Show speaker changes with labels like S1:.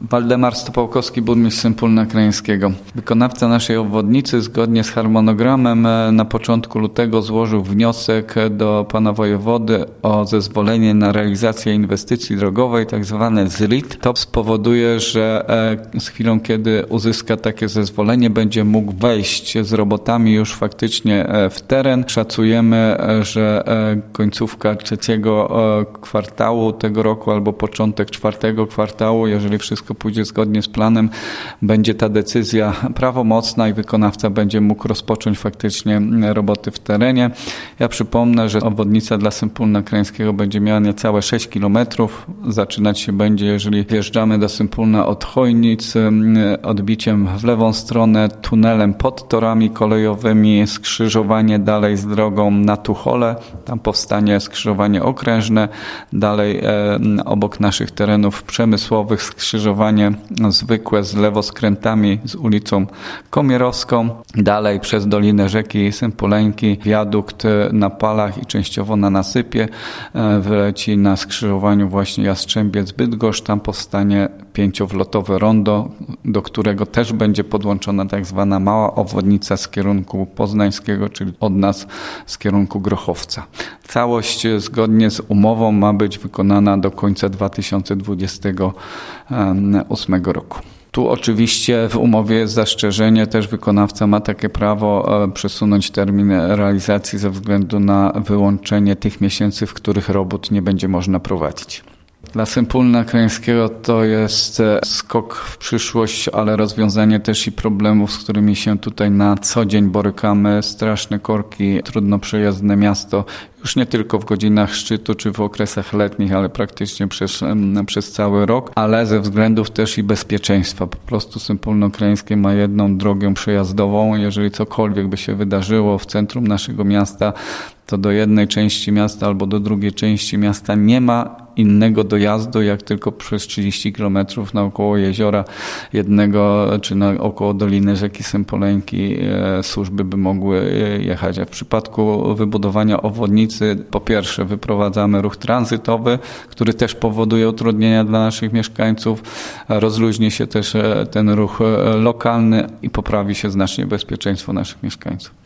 S1: Waldemar Stopałkowski, burmistrz Sępólna Krajeńskiego. Wykonawca naszej obwodnicy zgodnie z harmonogramem na początku lutego złożył wniosek do pana wojewody o zezwolenie na realizację inwestycji drogowej, tak zwane ZRID. To spowoduje, że z chwilą, kiedy uzyska takie zezwolenie, będzie mógł wejść z robotami już faktycznie w teren. Szacujemy, że końcówka trzeciego kwartału tego roku albo początek czwartego kwartału, jeżeli wszystko pójdzie zgodnie z planem, będzie ta decyzja prawomocna i wykonawca będzie mógł rozpocząć faktycznie roboty w terenie. Ja przypomnę, że obwodnica dla Sępólna Krajeńskiego będzie miała niecałe 6 km. Zaczynać się będzie, jeżeli wjeżdżamy do Sępólna od Chojnic, odbiciem w lewą stronę, tunelem pod torami kolejowymi, skrzyżowanie dalej z drogą na Tuchole. Tam powstanie skrzyżowanie okrężne. Dalej obok naszych terenów przemysłowych skrzyżowanie zwykłe z lewoskrętami z ulicą Komierowską. Dalej przez Dolinę Rzeki Sępoleńki, wiadukt na Palach i częściowo na Nasypie wyleci na skrzyżowaniu właśnie Jastrzębiec-Bydgoszcz. Tam powstanie 5-wlotowe rondo, do którego też będzie podłączona tak zwana mała obwodnica z kierunku poznańskiego, czyli od nas z kierunku Grochowca. Całość zgodnie z umową ma być wykonana do końca 2028 roku. Tu oczywiście w umowie jest zastrzeżenie, też wykonawca ma takie prawo przesunąć termin realizacji ze względu na wyłączenie tych miesięcy, w których robót nie będzie można prowadzić. Dla Sępólna Krajeńskiego to jest skok w przyszłość, ale rozwiązanie też i problemów, z którymi się tutaj na co dzień borykamy. Straszne korki, trudno przejezdne miasto, już nie tylko w godzinach szczytu czy w okresach letnich, ale praktycznie przez cały rok, ale ze względów też i bezpieczeństwa. Po prostu Sępólno Krajeńskie ma jedną drogę przejazdową. Jeżeli cokolwiek by się wydarzyło w centrum naszego miasta, to do jednej części miasta albo do drugiej części miasta nie ma innego dojazdu, jak tylko przez 30 km naokoło jeziora jednego, czy naokoło Doliny Rzeki Sępoleńki służby by mogły jechać. A w przypadku wybudowania obwodnicy, po pierwsze wyprowadzamy ruch tranzytowy, który też powoduje utrudnienia dla naszych mieszkańców. Rozluźni się też ten ruch lokalny i poprawi się znacznie bezpieczeństwo naszych mieszkańców.